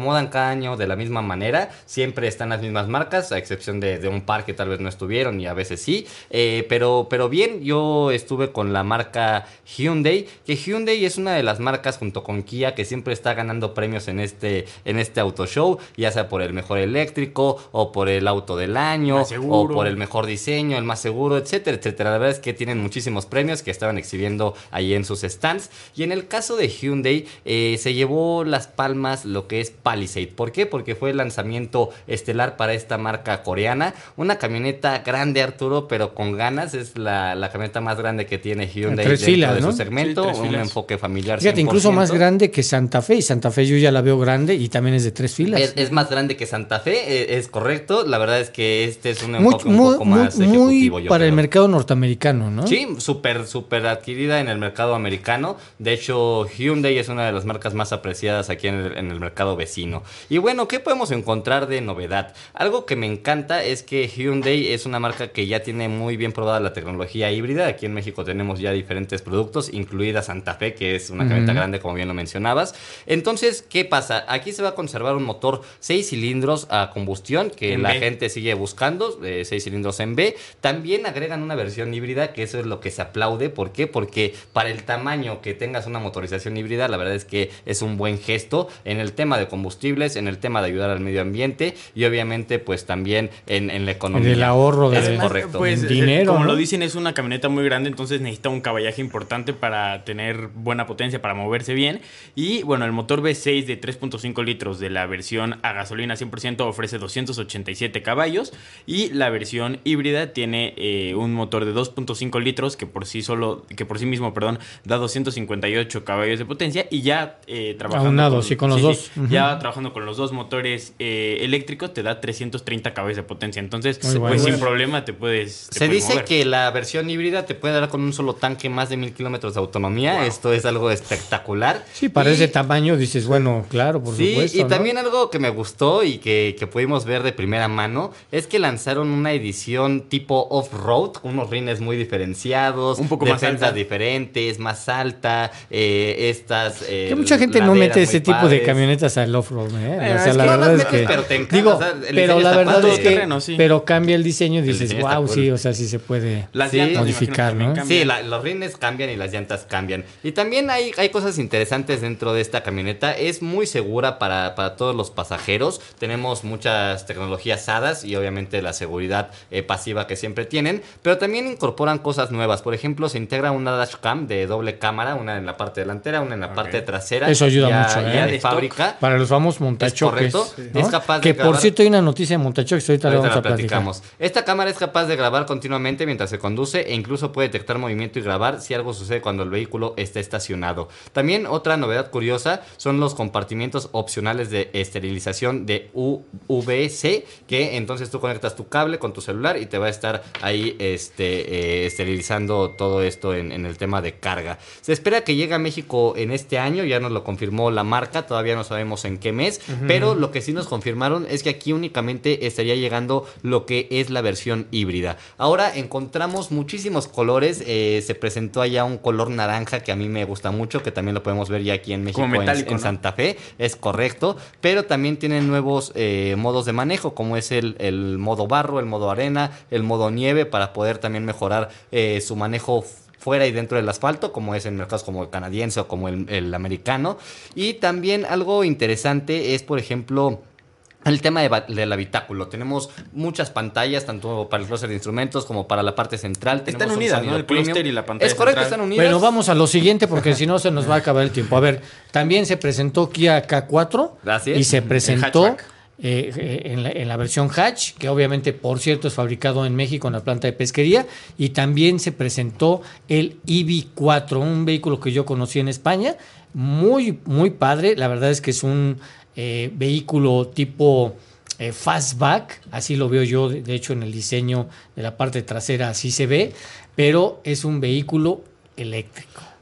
cada año de la misma manera, siempre están las mismas marcas, a excepción de, de un par que tal vez no estuvieron y a veces sí, eh, pero, pero bien, yo estuve con la marca Hyundai, que Hyundai es una de las marcas junto con Kia que siempre está ganando premios en este, en este auto show, ya sea por el mejor eléctrico o por el auto del año o por el mejor diseño, el más seguro, etcétera, etcétera. La verdad es que tienen muchísimos premios que estaban exhibiendo ahí en sus stands. Y en el caso de Hyundai, eh, se llevó las palmas lo que es Palisade. ¿Por qué? Porque fue el lanzamiento estelar para esta marca coreana. Una camioneta grande, Arturo, pero con ganas. Es la, la camioneta más grande que tiene Hyundai tres dentro filas, de ¿no? su segmento. Sí, un filas. enfoque familiar. Fíjate, cien por ciento. incluso más grande que Santa Fe. Y Santa Fe yo ya la veo grande y también es de tres filas. Es, es más grande que Santa Fe, eh, es correcto. La verdad es que este es un Muy, enfoque un muy, poco muy, más muy ejecutivo, yo para creo. el mercado norteamericano, ¿no? Sí, súper, súper adquirida en el mercado americano. De hecho, Hyundai es una de las marcas más apreciadas aquí en el, en el mercado vecino. Y bueno, ¿qué podemos encontrar de novedad? Algo que me encanta es que Hyundai es una marca que ya tiene muy bien probada la tecnología híbrida. Aquí en México tenemos ya diferentes productos, incluida Santa Fe, que es una camioneta Ujú. grande, como bien lo mencionabas. Entonces, ¿qué pasa? Aquí se va a conservar un motor seis cilindros a combustión, que En la B. gente sigue buscando, eh, seis cilindros en B. También agregan una versión híbrida, que eso es lo que se aplaude. ¿Por qué? Porque para el tamaño que tengas una motorización híbrida, la verdad es que es un buen gesto en el tema de combustibles, en el tema de ayudar al medio ambiente y obviamente pues también en, en la economía. El ahorro de- Es Además, correcto. Pues, eh, dinero, como ¿no? lo dicen, es una camioneta muy grande, entonces necesita un caballaje importante para tener buena potencia, para moverse bien. Y bueno, el motor V seis de tres punto cinco litros de la versión a gasolina cien por ciento ofrece doscientos ochenta y siete caballos y la versión híbrida tiene eh, un motor de dos punto cinco litros que por sí solo, que por sí mismo, perdón, da doscientos cincuenta y ocho caballos de potencia y ya eh, trabajando Aunado, sí, con los dos. Ujú. ya trabajando con los dos motores eh, eléctricos te da trescientos treinta caballos de potencia. Entonces, Muy bueno. pues sin Bueno. problema te puedes. te Se puedes dice mover. que la versión híbrida te puede dar con un solo tanque más de mil kilómetros de autonomía. Wow. Esto es algo espectacular. Sí, para Y- ese tamaño dices, bueno, claro, por Sí, supuesto. y ¿no? también algo que me gustó y que, que pudimos ver de primera mano es que lanzaron una edición tipo off-road, unos rines muy diferenciados, Un poco más defensas alta. diferentes, más alta, eh, estas... eh, Que mucha gente no laderas mete ese muy tipo de padres. camionetas al off-road, ¿eh? Bueno, o sea, es la que no verdad las es que... metes, pero te encanta, digo, o sea, el pero diseño la está verdad padre. es que... Terreno, sí. Pero cambia el diseño y dices, diseño está wow, cool. sí, o sea, sí se puede Las Sí, llantas, me modificar, imagino que ¿no? también Sí, cambian. la- los rines cambian y las llantas cambian. Y también hay, hay cosas interesantes dentro de esta camioneta. Es muy segura para, para todos los pasajeros. Tenemos muchas tecnologías hadas y obviamente la seguridad eh, pasiva que siempre tienen. Pero también incorporan cosas nuevas. Por ejemplo, se integra una dashcam de doble cámara. Una en la parte delantera, una en la parte trasera. Eso ayuda ya- mucho, ¿eh? ya De de stock. fábrica. Para los famosos montachoques. Es correcto. ¿no? Es capaz de Que por grabar- cierto hay una noticia de montachoques, ahorita, le Ahorita vamos la a platicar. platicamos. Esta cámara es capaz de grabar continuamente mientras se conduce e incluso puede detectar movimiento y grabar si algo sucede cuando el vehículo está estacionado. También otra novedad curiosa son los compartimientos opcionales de esterilización de U V C, que entonces tú conectas tu cable con tu celular y te va a estar ahí este, eh, esterilizando todo esto en, en el tema de carga. Se espera que llegue a México en este año, ya nos lo confirmó la marca, todavía no sabemos en qué mes, Ujú. pero lo que sí nos confirmaron es que aquí únicamente estaría llegando lo que es la versión híbrida. Ahora encontramos muchísimos colores, eh, se presentó allá un color naranja que a mí me gusta mucho, que también lo podemos ver ya aquí en México, Como en, metálico, en ¿no? Santa Fe, es correcto, pero también tienen nuevos eh, modos de manejo, como es el, el modo barro, el modo arena, el modo nieve, para poder también mejorar eh, su manejo fuera y dentro del asfalto, como es en mercados como el canadiense o como el, el americano. Y también algo interesante es, por ejemplo, el tema de, del habitáculo. Tenemos muchas pantallas, tanto para el clúster de instrumentos como para la parte central. Están Tenemos un unidas, sonido ¿no? El premium. clúster y la pantalla Es correcto, central. están unidas. Bueno, vamos a lo siguiente porque si no se nos va a acabar el tiempo. A ver, también se presentó Kia K cuatro Así es. y se El presentó hatchback. eh, eh, en, la, en la versión hatch, que obviamente, por cierto, es fabricado en México en la planta de pesquería, y también se presentó el E V cuatro, un vehículo que yo conocí en España, muy, muy padre. La verdad es que es un eh, vehículo tipo eh, fastback, así lo veo yo, de, de hecho en el diseño de la parte trasera así se ve, pero es un vehículo eléctrico.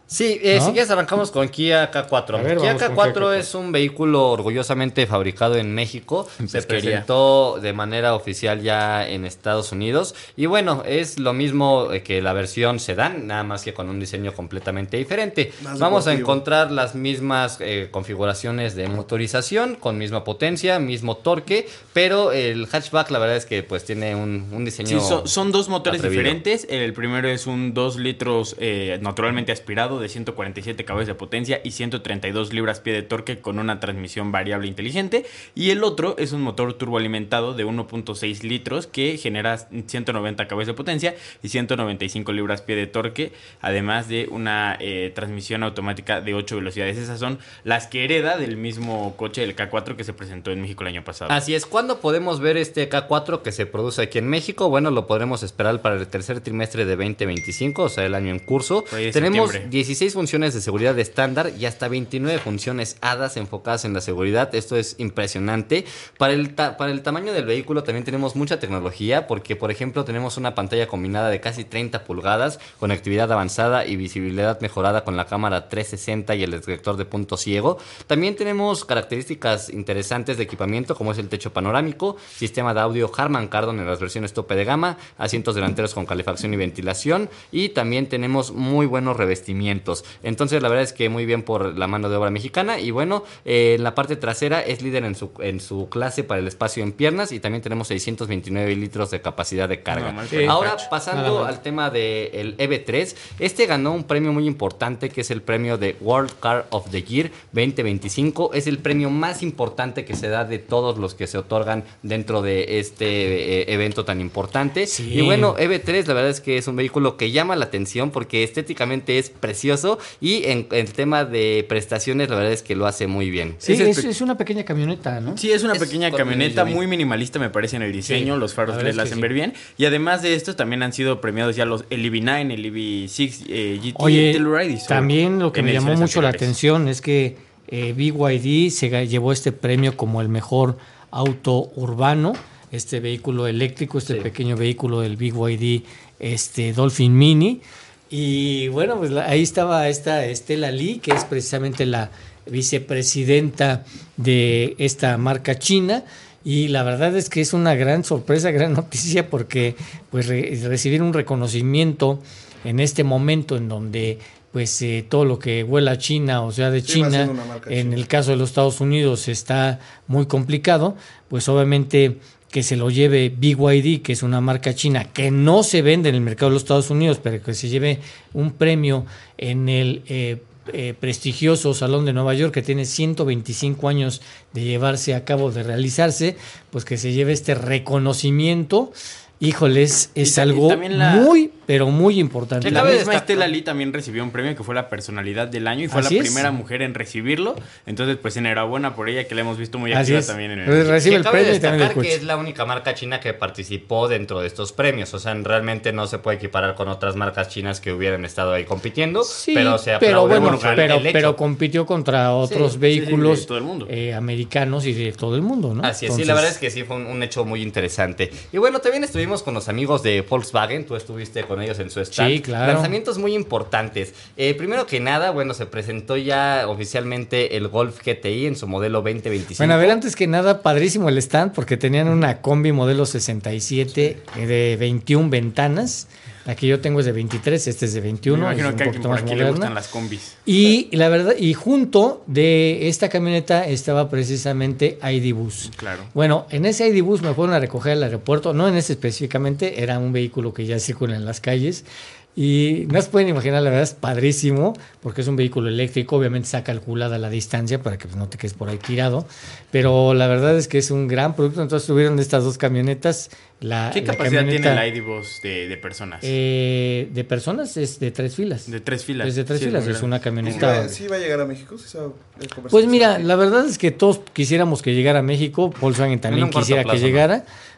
Sí, eh, ¿no? si quieres arrancamos con Kia K cuatro. Ver, Kia K K cuatro es un vehículo orgullosamente fabricado en México. En Se pesquería. presentó de manera oficial ya en Estados Unidos. Y bueno, es lo mismo que la versión sedán, nada más que con un diseño completamente diferente. Más Vamos a deportivo. encontrar las mismas eh, configuraciones de motorización, con misma potencia, mismo torque, pero el hatchback la verdad es que pues tiene un, un diseño. Sí, son, son dos motores atrevido. diferentes. El primero es un dos litros eh, naturalmente aspirado de ciento cuarenta y siete caballos de potencia y ciento treinta y dos libras-pie de torque con una transmisión variable inteligente. Y el otro es un motor turboalimentado de uno punto seis litros que genera ciento noventa caballos de potencia y ciento noventa y cinco libras-pie de torque, además de una eh, transmisión automática de ocho velocidades. Esas son las que hereda del mismo coche del K cuatro que se presentó en México el año pasado. Así es, ¿cuándo podemos ver este K cuatro que se produce aquí en México? Bueno, lo podremos esperar para el tercer trimestre de veinte veinticinco, o sea, el año en curso. Por ahí de Tenemos septiembre. dieciséis funciones de seguridad estándar y hasta veintinueve funciones H A D A S enfocadas en la seguridad. Esto es impresionante. Para el, ta- para el tamaño del vehículo también tenemos mucha tecnología porque, por ejemplo, tenemos una pantalla combinada de casi treinta pulgadas, conectividad avanzada y visibilidad mejorada con la cámara trescientos sesenta y el detector de punto ciego. También tenemos características interesantes de equipamiento como es el techo panorámico, sistema de audio Harman Kardon en las versiones tope de gama, asientos delanteros con calefacción y ventilación y también tenemos muy buenos revestimientos. Entonces la verdad es que muy bien por la mano de obra mexicana y bueno, eh, en la parte trasera es líder en su, en su clase para el espacio en piernas y también tenemos seiscientos veintinueve litros de capacidad de carga. No, mal Sí. Ahora catch. pasando Nada mal. al tema del E V tres, este ganó un premio muy importante que es el premio de World Car of the Year veinte veinticinco. Es el premio más importante que se da de todos los que se otorgan dentro de este eh, evento tan importante. Sí. Y bueno, E V tres la verdad es que es un vehículo que llama la atención porque estéticamente es precioso y en el tema de prestaciones la verdad es que lo hace muy bien. Sí, Es es, espe- es una pequeña camioneta, ¿no? Sí, es una Es pequeña con camioneta S U V. muy minimalista, me parece, en el diseño. Sí, Los faros la le verdad la es que hacen sí. ver bien. Y además de estos, también han sido premiados ya los el E V nueve, el E V seis eh, G T Oye, Telluride y Soul también lo que en me llamó ediciones mucho la anteriores. atención es que eh, B Y D se ga- llevó este premio como el mejor auto urbano, este vehículo eléctrico, este Sí. pequeño vehículo del B Y D, este Dolphin Mini. Y bueno, pues la- ahí estaba esta Estela Lee, que es precisamente la vicepresidenta de esta marca china. Y la verdad es que es una gran sorpresa, gran noticia, porque pues re- recibir un reconocimiento en este momento en donde pues eh, todo lo que huela a China, o sea, de Sí, va China, siendo una marca en china. el caso de los Estados Unidos está muy complicado, pues obviamente que se lo lleve B Y D, que es una marca china que no se vende en el mercado de los Estados Unidos, pero que se lleve un premio en el eh, eh, prestigioso Salón de Nueva York, que tiene ciento veinticinco años de llevarse a cabo, de realizarse, pues que se lleve este reconocimiento. Híjoles, es Y ta- y algo también la- muy, pero muy importante. La Cabe misma destacar- Estela Lee también recibió un premio que fue la personalidad del año y fue Así la es. primera mujer en recibirlo. Entonces, pues enhorabuena por ella, que la hemos visto muy Así activa es. también en el. Pues, recibe Que el cabe premio y también el destacar que coche. es la única marca china que participó dentro de estos premios. O sea, realmente no se puede equiparar con otras marcas chinas que hubieran estado ahí compitiendo. Sí, pero se pero aplaude bueno, mucho el- pero, el hecho. pero compitió contra otros Sí, vehículos sí, de todo el mundo. eh, americanos y de todo el mundo, ¿no? Así es, sí, Entonces, la verdad es que sí fue un, un hecho muy interesante. Y bueno, también estuvimos con los amigos de Volkswagen, tú estuviste con ellos en su stand. Sí, claro. Lanzamientos muy importantes. Eh, primero que nada, bueno, se presentó ya oficialmente el Golf G T I en su modelo veinte veinticinco. Bueno, a ver, antes que nada, padrísimo el stand porque tenían una combi modelo sesenta y siete eh, de veintiuna ventanas. La que yo tengo es de veintitrés, este es de Me veintiuno, es imagino un que a alguien poquito por más aquí le moderna. gustan las combis. Y la verdad, y junto de esta camioneta estaba precisamente I D Bus. Claro. Bueno, en ese I D Bus me fueron a recoger al aeropuerto, no en ese específicamente, era un vehículo que ya circula en las calles. Y no se pueden imaginar, la verdad es padrísimo, porque es un vehículo eléctrico, obviamente está calculada la distancia para que pues, no te quedes por ahí tirado, pero la verdad es que es un gran producto. Entonces tuvieron estas dos camionetas. La, ¿Qué la capacidad camioneta, tiene el I D Bus de, de personas? eh, de personas es de tres filas. de tres filas. Es de tres Sí, filas, muy es grande. una ¿Y si camioneta. va, sí va a llegar a México? ¿Sí se va a comercializar? Pues mira, la verdad es que todos quisiéramos que llegara a México, Volkswagen En también un corto quisiera plazo, que ¿no? llegara,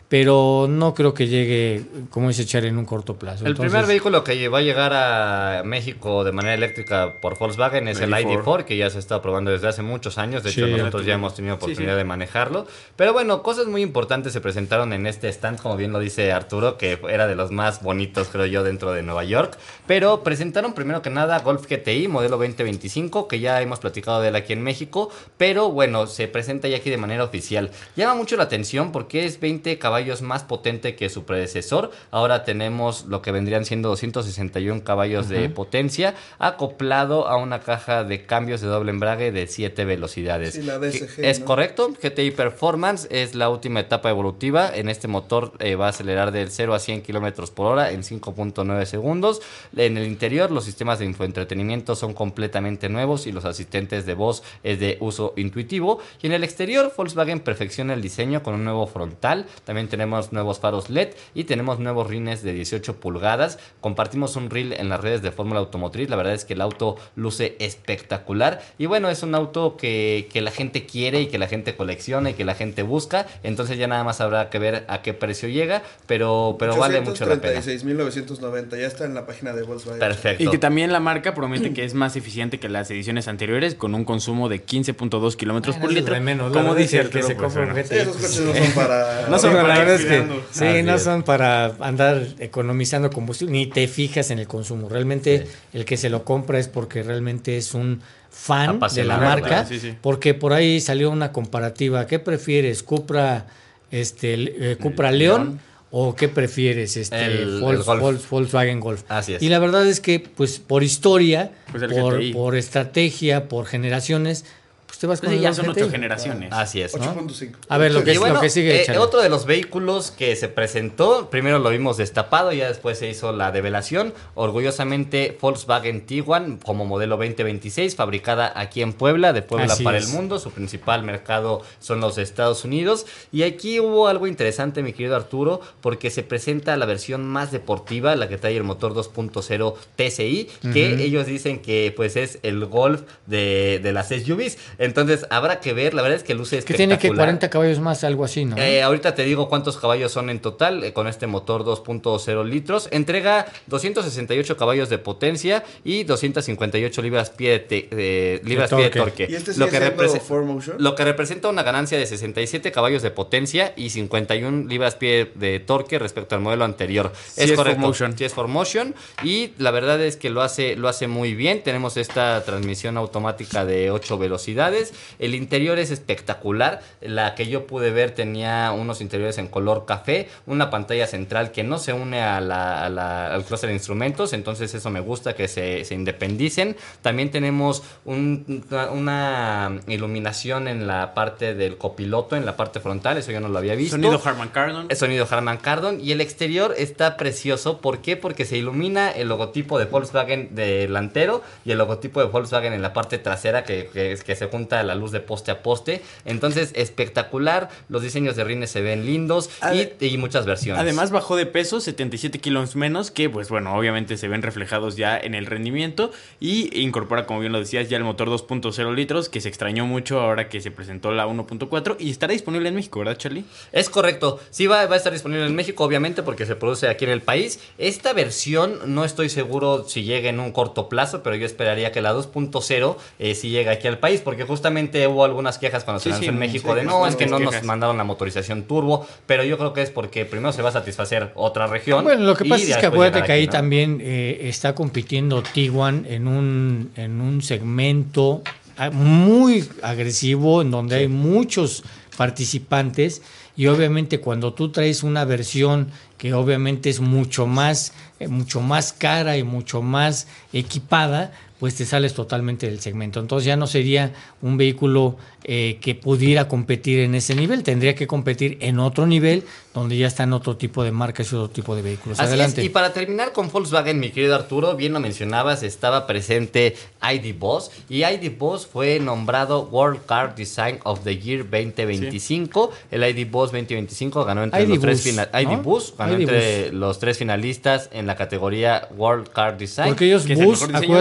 pero no creo que llegue, como dice Charlie, en un corto plazo. El Entonces, primer vehículo que va a llegar a México de manera eléctrica por Volkswagen es el I D cuatro, que ya se está probando desde hace muchos años. De Sí. hecho, nosotros ya hemos tenido oportunidad sí, sí. de manejarlo. Pero bueno, cosas muy importantes se presentaron en este stand, como bien lo dice Arturo, que era de los más bonitos, creo yo, dentro de Nueva York. Pero presentaron primero que nada Golf G T I, modelo veinte veinticinco, que ya hemos platicado de él aquí en México. Pero bueno, se presenta ya aquí de manera oficial. Llama mucho la atención porque es veinte caballos más potente que su predecesor. Ahora tenemos lo que vendrían siendo doscientos sesenta y uno caballos uh-huh. de potencia, acoplado a una caja de cambios de doble embrague de siete velocidades. Sí, la D S G, es ¿no? correcto. G T I Performance es la última etapa evolutiva. En este motor eh, va a acelerar del cero a cien kilómetros por hora en cinco punto nueve segundos. En el interior, los sistemas de infoentretenimiento son completamente nuevos y los asistentes de voz es de uso intuitivo. Y en el exterior, Volkswagen perfecciona el diseño con un nuevo frontal. También tenemos nuevos faros L E D y tenemos nuevos rines de dieciocho pulgadas. Compartimos un reel en las redes de Fórmula Automotriz. La verdad es que el auto luce espectacular. Y bueno, es un auto que, que la gente quiere y que la gente colecciona y que la gente busca. Entonces ya nada más habrá que ver a qué precio llega. Pero, pero vale mucho la pena. ochocientos treinta y seis mil novecientos noventa. Ya está en la página de Volkswagen. Perfecto. Y que también la marca promete que es más eficiente que las ediciones anteriores, con un consumo de quince punto dos kilómetros por litro. Menos, como dice el que se compra un G T I. Sí, esos coches no son para... no son para, la verdad es que sí, Así no es. son para andar economizando combustible, ni te fijas en el consumo. Realmente sí. el que se lo compra es porque realmente es un fan de la marca, sí, sí. porque por ahí salió una comparativa. ¿Qué prefieres? ¿Cupra, este, eh, Cupra León? León. ¿O qué prefieres? Este, el, Vol- el Golf. Vol- Volkswagen Golf. Así es. Y la verdad es que, pues, por historia, pues el por, G T I. por estrategia, por generaciones, pues te vas con pues el ya Golf son G T I. ocho generaciones. Así es. ocho punto cinco. A ver, lo que, y bueno, lo que sigue. Eh, otro de los vehículos que se presentó, primero lo vimos destapado, ya después se hizo la develación. Orgullosamente Volkswagen Tiguan como modelo veinte veintiséis, fabricada aquí en Puebla, de Puebla Así para es. el mundo. Su principal mercado son los Estados Unidos. Y aquí hubo algo interesante, mi querido Arturo, porque se presenta la versión más deportiva, la que trae el motor dos punto cero T S I, que uh-huh. ellos dicen que pues es el Golf de, de las S U Vs. Entonces habrá que ver, la verdad es que luce que espectacular. tiene que cuarenta caballos más, algo así, ¿no? Eh, ahorita te digo cuántos caballos son en total eh, con este motor dos punto cero litros. Entrega doscientos sesenta y ocho caballos de potencia y doscientas cincuenta y ocho libras-pie de, te- de, libras de pie de torque. torque. ¿Y este lo, sigue que siendo represe- four motion? lo que representa una ganancia de sesenta y siete caballos de potencia y cincuenta y una libras-pie de torque respecto al modelo anterior. Sí es es correcto. four motion. Sí es four motion. Y la verdad es que lo hace, lo hace muy bien. Tenemos esta transmisión automática de ocho velocidades. El interior es espectacular. La que yo pude ver tenía unos interiores en color café, una pantalla central que no se une a la, a la, al clúster de instrumentos, entonces eso me gusta, que se, se independicen. También tenemos un, una, una iluminación en la parte del copiloto, en la parte frontal, eso yo no lo había visto. Sonido Harman Kardon. El sonido Harman Kardon. Y el exterior está precioso. ¿Por qué? Porque se ilumina el logotipo de Volkswagen delantero y el logotipo de Volkswagen en la parte trasera, que, que, que se junta a la luz de poste a poste. Entonces, espectacular. Los diseños de rines se ven lindos y, y muchas versiones. Además, bajó de peso, setenta y siete kilos menos, que pues bueno, obviamente se ven reflejados ya en el rendimiento. Y incorpora, como bien lo decías, ya el motor dos punto cero litros, que se extrañó mucho ahora que se presentó la uno punto cuatro. Y estará disponible en México, ¿verdad, Charlie? Es correcto. Sí va, va a estar disponible en México, obviamente, porque se produce aquí en el país. Esta versión no estoy seguro si llega en un corto plazo, pero yo esperaría que la dos punto cero eh, sí llegue aquí al país, porque justamente hubo algunas quejas cuando se Sí, lanzó sí, en México sí, de no, es que no quejas. nos mandaron la motorización turbo, pero yo creo que es porque primero se va a satisfacer otra región. Bueno, lo que y pasa es que después acuérdate llegar que ahí aquí, ¿no? también eh, está compitiendo Tiguan en un, en un segmento ah, muy agresivo, en donde Sí. hay muchos participantes, y obviamente cuando tú traes una versión que obviamente es mucho más, eh, mucho más cara y mucho más equipada, pues te sales totalmente del segmento. Entonces ya no sería un vehículo eh, que pudiera competir en ese nivel, tendría que competir en otro nivel, donde ya están otro tipo de marcas y otro tipo de vehículos. Así Adelante. es, y para terminar con Volkswagen, mi querido Arturo, bien lo mencionabas, estaba presente I D. Buzz, y I D. Buzz fue nombrado World Car Design of the Year veinte veinticinco. Sí. El I D. Buzz veinte veinticinco ganó entre I D. los tres Buzz, finalistas. ¿no? I D. Buzz ganó I D. entre Buzz. los tres finalistas en la categoría World Car Design. Porque ellos que es el Buzz, mejor diseño acuérdate del que es, año.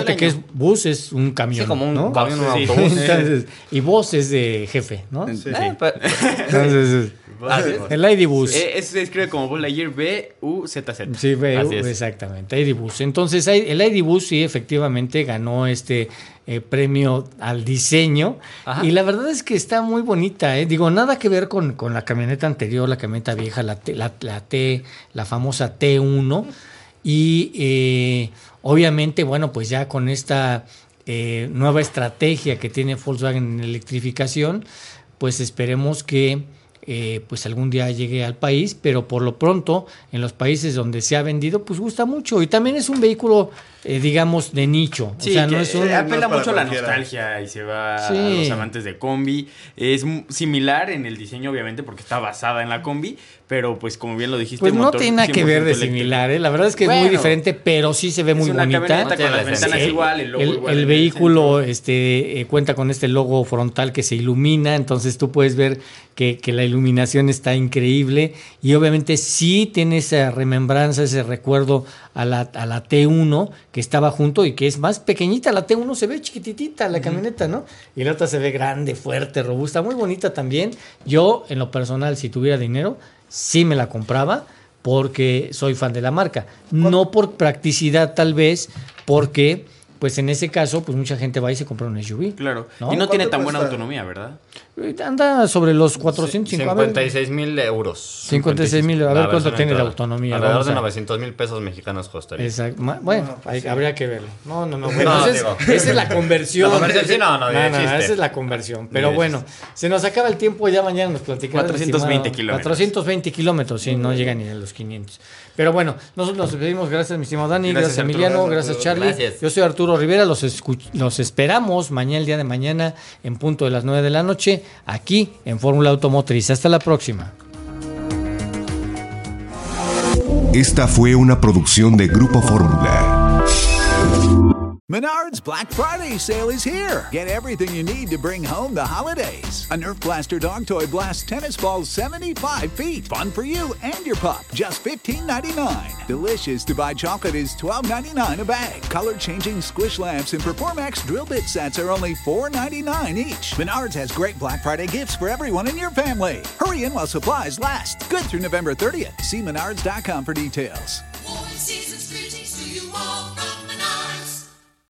bus es un camión. Sí, como un ¿no? camión, un Sí. autobús. Entonces, y vos es de jefe, ¿no? Sí. Eh, pero- Entonces, el Lady Bus. Eh, Eso se escribe como Buzz Lightyear B U Z Z. Sí, ve, Así es. exactamente, I D Bus. Entonces, el I D Bus sí efectivamente ganó este eh, premio al diseño. Ajá. Y la verdad es que está muy bonita, ¿eh? Digo, nada que ver con, con la camioneta anterior, la camioneta vieja, la T, la, la, T, la famosa T uno. Y eh, obviamente, bueno, pues ya con esta eh, nueva estrategia que tiene Volkswagen en electrificación, pues esperemos que eh, pues algún día llegue al país, pero por lo pronto en los países donde se ha vendido pues gusta mucho y también es un vehículo eh, digamos de nicho, Sí, o sea, que no es un... eh, apela no es mucho a la para cualquiera. nostalgia y se va Sí. a los amantes de combi. Es m- similar en el diseño, obviamente, porque está basada en la combi, pero pues como bien lo dijiste, Pues no motor tiene nada que ver de cien por ciento similar, ¿eh? La verdad es que es muy Bueno, diferente, pero sí se ve muy es una bonita. camioneta con No las tiene ventanas Sí. igual, el logo El, igual. el en el vehículo centro. este, eh, cuenta con este logo frontal que se ilumina, entonces tú puedes ver que, que la iluminación está increíble y obviamente sí tiene esa remembranza, ese recuerdo a la, a la T uno que estaba junto y que es más pequeñita. La T uno se ve chiquititita, la camioneta, ¿no? Y la otra se ve grande, fuerte, robusta, muy bonita también. Yo, en lo personal, si tuviera dinero, sí me la compraba porque soy fan de la marca. No por practicidad, tal vez, porque... pues en ese caso, pues mucha gente va y se compra un S U V. Claro. ¿no? Y no tiene ¿Cuánto tan buena cuesta? autonomía, ¿verdad? Anda sobre los cuatrocientos cincuenta. cincuenta y seis mil euros. cincuenta y seis mil, a ver La cuánto versión tiene de entrada. autonomía. Alrededor vamos de a- novecientos mil pesos mexicanos costaría. Exacto. Ma- Bueno, hay- habría que verlo. No, no, no. Bueno, No, esa, digo. es, esa es la conversión. La conversión, sí, no, no, ni de chiste. esa es la conversión. Pero Ni de bueno, se nos acaba el tiempo, ya mañana nos platicarás. cuatrocientos veinte estimado. kilómetros. cuatrocientos veinte kilómetros, sí, no llega ni a los quinientos. Pero bueno, nosotros nos despedimos. Gracias, mi estimado Dani. Gracias, Gracias, Arturo. Emiliano. Gracias, Gracias, Arturo. Charlie. Gracias. Yo soy Arturo Rivera. Los, escuch- los esperamos mañana, el día de mañana, en punto de las nueve de la noche, aquí en Fórmula Automotriz. Hasta la próxima. Esta fue una producción de Grupo Fórmula. Menards Black Friday sale is here. Get everything you need to bring home the holidays. A Nerf Blaster dog toy blasts tennis balls seventy-five feet. Fun for you and your pup. Just fifteen ninety-nine. Delicious to buy chocolate is twelve ninety-nine a bag. Color changing squish lamps and Performax drill bit sets are only four ninety-nine each. Menards has great Black Friday gifts for everyone in your family. Hurry in while supplies last. Good through November thirtieth. See menards dot com for details.